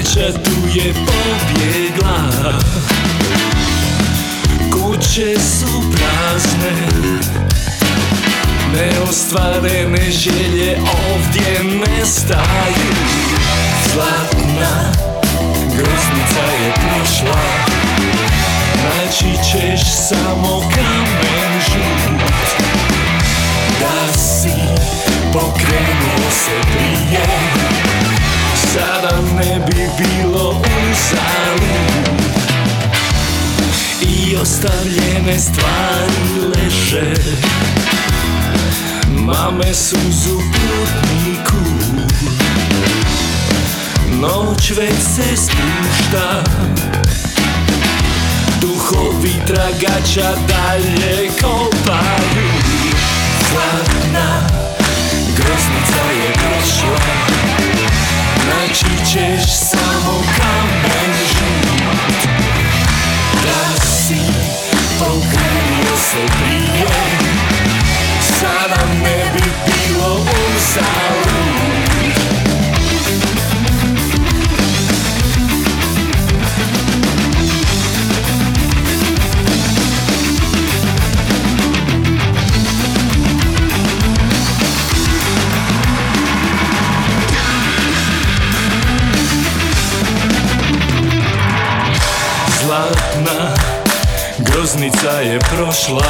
Sreća tu je pobjegla, kuće su prazne, neostvarene želje ovdje nestaju. Zlatna groznica je prošla, naći ćeš samo kamen žut. Da si pokrenuo se prije, sada ne bi bilo uzalud. I ostavljene stvari leže, mame suzu putniku. Noć već se spušta, duhovi tragača dalje kopaju. Zlatna groznica je prošla, naći ćeš samo kamen žut. Da si pokrenuo se prije, sada ne bi bilo uzalud. Zlatna groznica je prošla,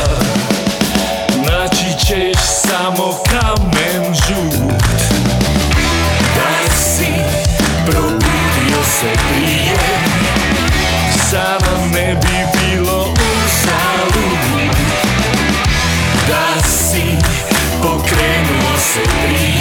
naći ćeš samo kamen žut. Da si probudio se prije, sada ne bi bilo uzalud. Da si pokrenuo se prije,